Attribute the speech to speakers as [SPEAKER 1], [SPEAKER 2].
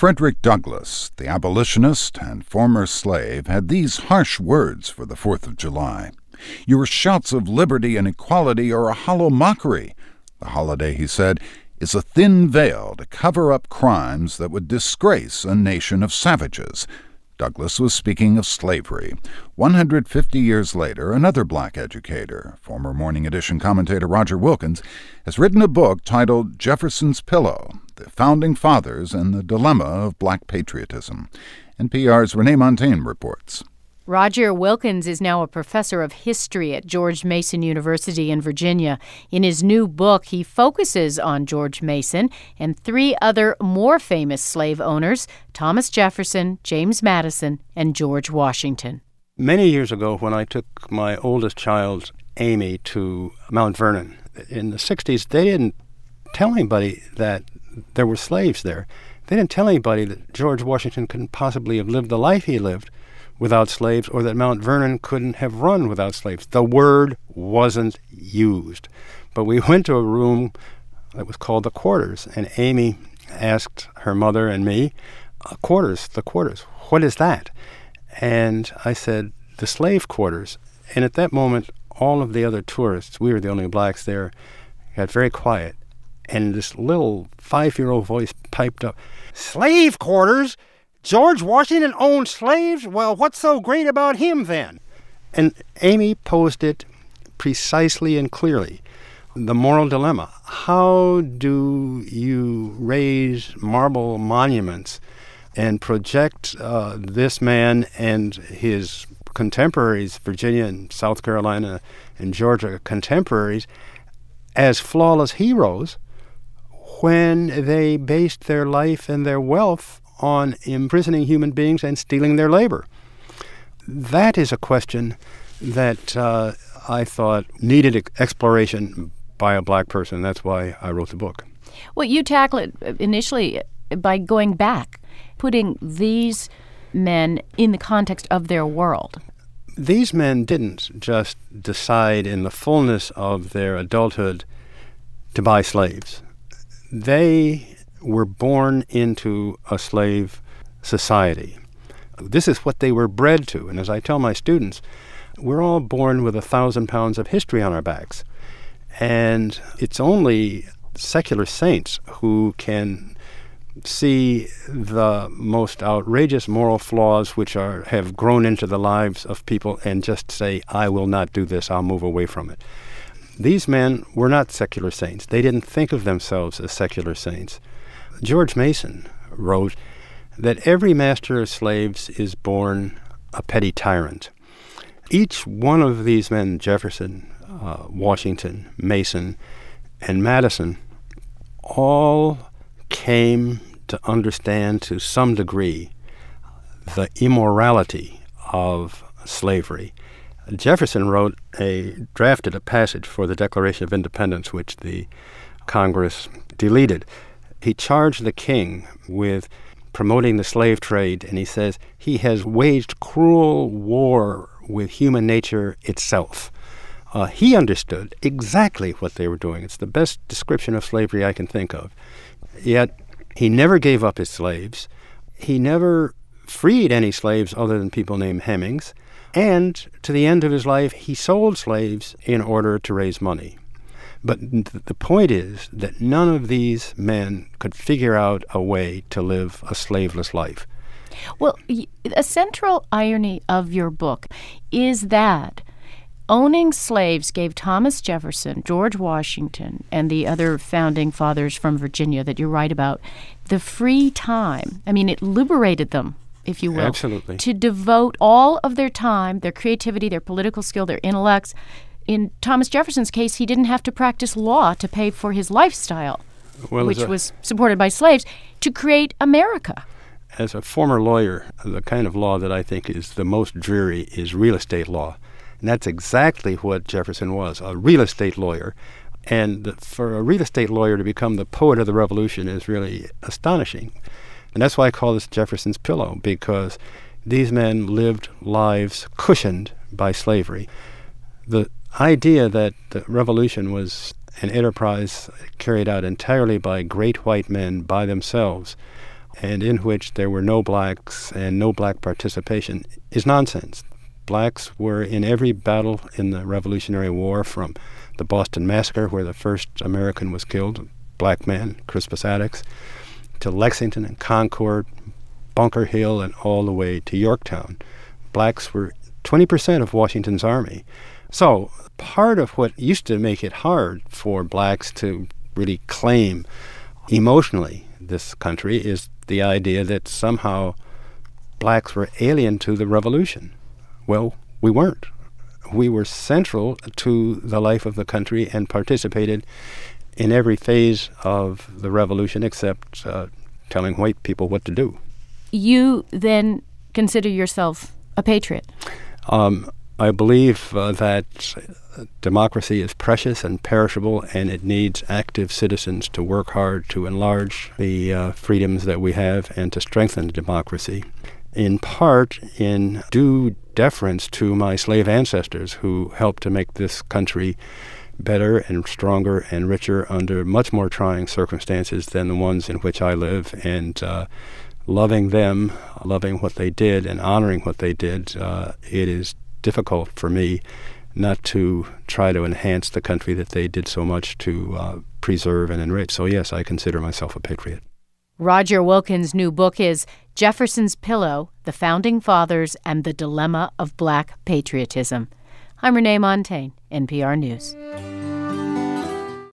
[SPEAKER 1] Frederick Douglass, the abolitionist and former slave, had these harsh words for the 4th of July. "Your shouts of liberty and equality are a hollow mockery. The holiday," he said, "is a thin veil to cover up crimes that would disgrace a nation of savages." Douglass was speaking of slavery. 150 years later, another black educator, former Morning Edition commentator Roger Wilkins, has written a book titled Jefferson's Pillow: The Founding Fathers and the Dilemma of Black Patriotism. NPR's Renee Montaigne reports.
[SPEAKER 2] Roger Wilkins is now a professor of history at George Mason University in Virginia. In his new book, he focuses on George Mason and 3 other more famous slave owners, Thomas Jefferson, James Madison, and George Washington.
[SPEAKER 3] Many years ago, when I took my oldest child, Amy, to Mount Vernon, in the 60s, they didn't tell anybody that there were slaves there. They didn't tell anybody that George Washington couldn't possibly have lived the life he lived without slaves, or that Mount Vernon couldn't have run without slaves. The word wasn't used. But we went to a room that was called the quarters, and Amy asked her mother and me, the quarters, what is that? And I said, the slave quarters. And at that moment, all of the other tourists, we were the only blacks there, got very quiet. And this little 5-year-old voice piped up, "Slave quarters? George Washington owned slaves? Well, what's so great about him then?" And Amy posed it precisely and clearly. The moral dilemma. How do you raise marble monuments and project this man and his contemporaries, Virginia and South Carolina and Georgia contemporaries, as flawless heroes when they based their life and their wealth on imprisoning human beings and stealing their labor? That is a question that I thought needed exploration by a black person. That's why I wrote the book.
[SPEAKER 2] Well, you tackle it initially by going back, putting these men in the context of their world.
[SPEAKER 3] These men didn't just decide in the fullness of their adulthood to buy slaves. They were born into a slave society. This is what they were bred to. And as I tell my students, we're all born with 1,000 pounds of history on our backs. And it's only secular saints who can see the most outrageous moral flaws which have grown into the lives of people and just say, I will not do this, I'll move away from it. These men were not secular saints. They didn't think of themselves as secular saints. George Mason wrote that every master of slaves is born a petty tyrant. Each one of these men, Jefferson, Washington, Mason, and Madison, all came to understand to some degree the immorality of slavery. Jefferson drafted a passage for the Declaration of Independence, which the Congress deleted. He charged the king with promoting the slave trade, and he says he has waged cruel war with human nature itself. He understood exactly what they were doing. It's the best description of slavery I can think of. Yet he never gave up his slaves. He never freed any slaves other than people named Hemmings. And to the end of his life, he sold slaves in order to raise money. But the point is that none of these men could figure out a way to live a slaveless life.
[SPEAKER 2] Well, a central irony of your book is that owning slaves gave Thomas Jefferson, George Washington, and the other founding fathers from Virginia that you write about the free time. I mean, it liberated them, if you will.
[SPEAKER 3] Absolutely.
[SPEAKER 2] To devote all of their time, their creativity, their political skill, their intellects. In Thomas Jefferson's case, he didn't have to practice law to pay for his lifestyle, which was supported by slaves, to create America.
[SPEAKER 3] As a former lawyer, the kind of law that I think is the most dreary is real estate law. And that's exactly what Jefferson was, a real estate lawyer. And for a real estate lawyer to become the poet of the Revolution is really astonishing. And that's why I call this Jefferson's Pillow, because these men lived lives cushioned by slavery. The idea that the Revolution was an enterprise carried out entirely by great white men by themselves and in which there were no blacks and no black participation is nonsense. Blacks were in every battle in the Revolutionary War, from the Boston Massacre, where the first American was killed, a black man, Crispus Attucks, to Lexington and Concord, Bunker Hill, and all the way to Yorktown. Blacks were 20% of Washington's army. So part of what used to make it hard for blacks to really claim emotionally this country is the idea that somehow blacks were alien to the Revolution. Well, we weren't. We were central to the life of the country and participated in every phase of the Revolution except telling white people what to do.
[SPEAKER 2] You then consider yourself a patriot?
[SPEAKER 3] I believe that democracy is precious and perishable, and it needs active citizens to work hard to enlarge the freedoms that we have and to strengthen democracy, in part in due deference to my slave ancestors who helped to make this country better and stronger and richer under much more trying circumstances than the ones in which I live, and loving them, loving what they did, and honoring what they did, it is difficult for me not to try to enhance the country that they did so much to preserve and enrich. So yes, I consider myself a patriot.
[SPEAKER 2] Roger Wilkins' new book is Jefferson's Pillow, The Founding Fathers and the Dilemma of Black Patriotism. I'm Renee Montaigne, NPR News.